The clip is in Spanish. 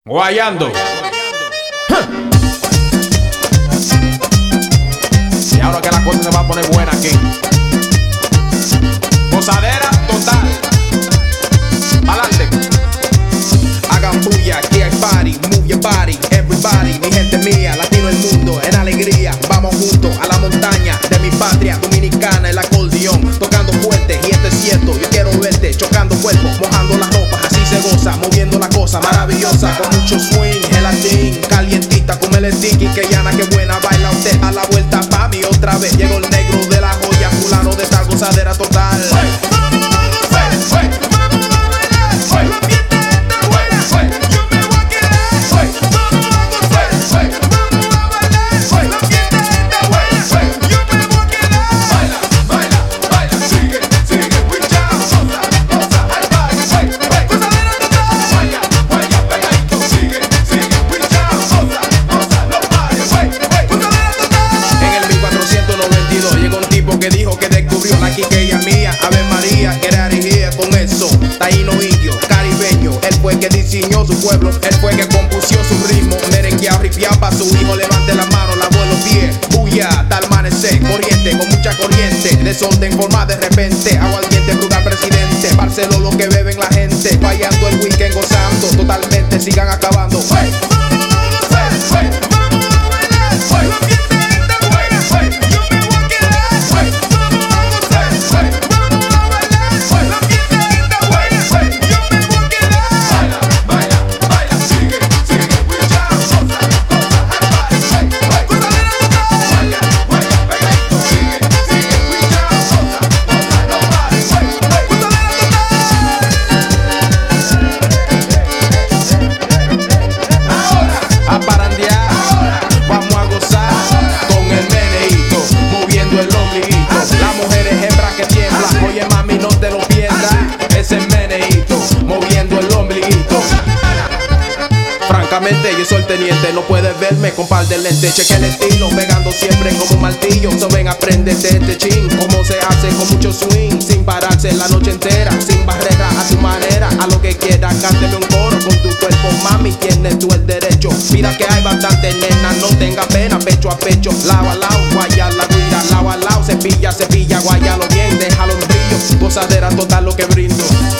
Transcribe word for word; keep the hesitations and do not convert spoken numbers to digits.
Guayando. Y ahora que la cosa se va a poner buena aquí. Gozadera total. Pa'lante. Hagan bulla, aquí hay party. Move your body, everybody. Mi gente mía, latino el mundo en alegría. Vamos juntos a la montaña de mi patria dominicana. El acordeón tocando fuerte, y esto es cierto. Yo quiero verte chocando cuerpos, mojando las ropas. Así se goza, moviendo la cosa maravillosa. Con mucho swing, gelatín, calientita. Como el tiki, que llana, que buena baila usted. A la vuelta pa' mí otra vez. Llegó el negro de la joya, fulano de esta gozadera total. Que dijo que descubrió la quiqueya mía. Ave María, que era dirigida con eso. Taíno indio, caribeño. Él fue que diseñó su pueblo. Él fue que compusió su ritmo. Merengueado, ripiado pa' su hijo. Levante la mano, lavó los pies. Bulla, tal amanecer, corriente, con mucha corriente. Desorden forma de repente. Aguardiente, frugal presidente. Barceló lo que beben la gente. Fallando el weekend, gozando. Totalmente, sigan acabando. Hey. Francamente yo soy el teniente, no puedes verme con par de lentes. Cheque el estilo, pegando siempre como un martillo. So ven, aprendete este chin, como se hace con mucho swing. Sin pararse la noche entera, sin barrera, a tu manera. A lo que quieras, cánteme un coro con tu cuerpo, mami, tienes tú el derecho. Mira que hay bastante nena, no tenga pena. Pecho a pecho, lado a lado, guaya la guira, lado a lado. Cepilla, cepilla, guayalo bien, déjalo en brillo. Gozadera total lo que brindo.